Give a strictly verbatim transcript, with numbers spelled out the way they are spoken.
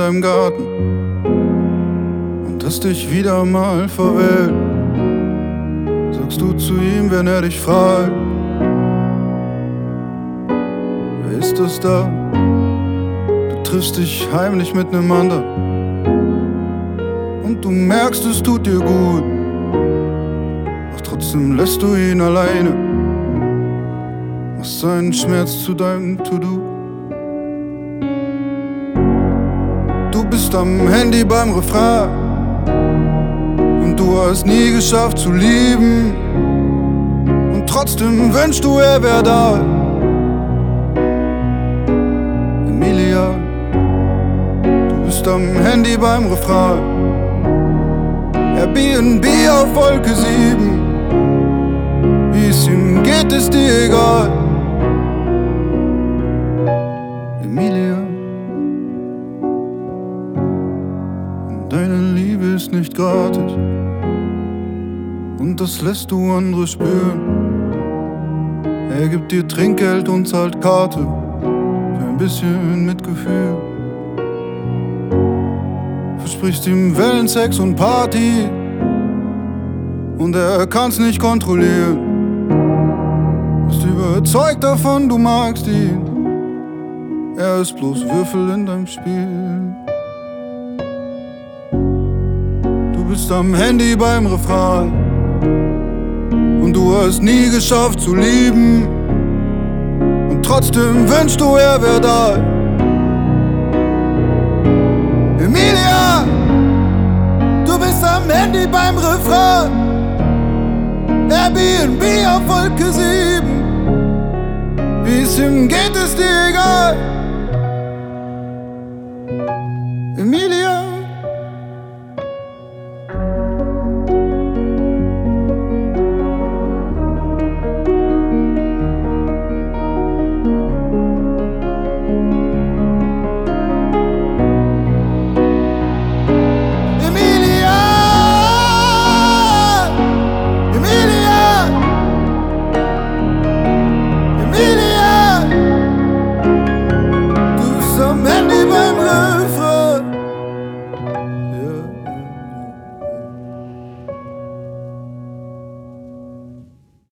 deinem Garten und hast dich wieder mal verwählt. Sagst du zu ihm, wenn er dich fragt, wer ist das da? Du triffst dich heimlich mit nem anderen und du merkst, es tut dir gut, doch trotzdem lässt du ihn alleine. Machst seinen Schmerz zu deinem To-Do. Du bist am Handy beim Refrain und du hast nie geschafft zu lieben, und trotzdem wünschst du, er wär da. Emilia, du bist am Handy beim Refrain, Airbnb auf Wolke sieben. Wie es ihm geht, ist dir egal. Emilia, deine Liebe ist nicht gratis und das lässt du andere spüren. Er gibt dir Trinkgeld und zahlt Karte für ein bisschen Mitgefühl. Versprichst ihm Wellen, Sex und Party und er kann's nicht kontrollieren. Bist überzeugt davon, du magst ihn, er ist bloß Würfel in deinem Spiel. Du bist am Handy beim Refrain und du hast nie geschafft zu lieben, und trotzdem wünschst du, er wär da. Emilia, du bist am Handy beim Refrain, Airbnb auf Wolke sieben. Wie es ihm geht, ist dir egal. Emilia,